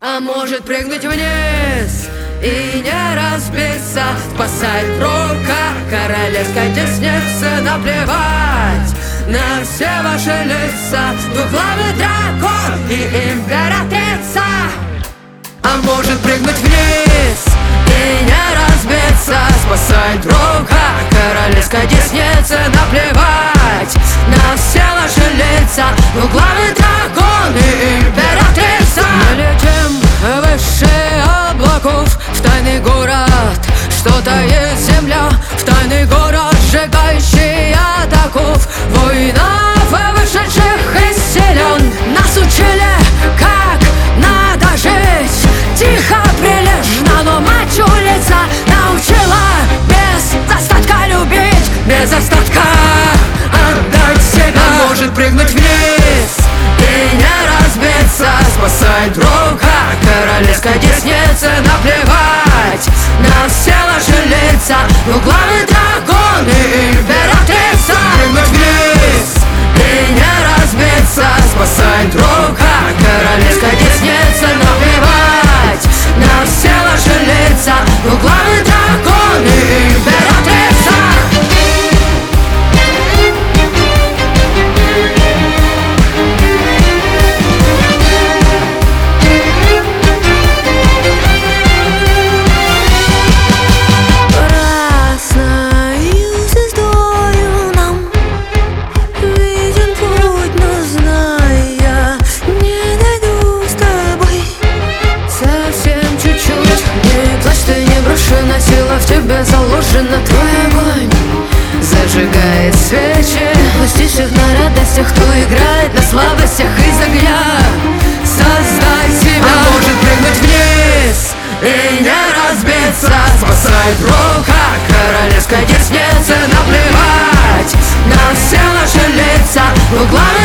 А может прыгнуть вниз и не разбиться, спасать рука королевской десницы. Наплевать на все ваши лица, двуглавый дракон и императрица. А может прыгнуть вниз и не разбиться, спасать рука королевской десницы. Наплевать на все ваши лица, двуглавый дракон и императрица. Мы летим выше облаков в тайный город, что таит земля, в тайный город, сжигающий атаков воинов, вышедших из селен. Нас учили, как надо жить, тихо, прилежно, но мать улица научила без остатка любить, без остатка отдать себя. А может прыгнуть вниз и не разбиться, спасать друга королевской десницы. Наплевать на все ваши лица, двуглавый дракон и императрица. Прыгнуть вниз и не разбиться, спасать друга королевской десницы. Наплевать на все ваши лица, двуглавый дракон и императрица. Сила в тебе заложена, твой огонь зажигает свечи. Пустишь их на радостях, кто играет на слабостях из огня. Создай себя. А может прыгнуть вниз и не разбиться, спасает рука королевской десницы. Наплевать на все наши лица, в углах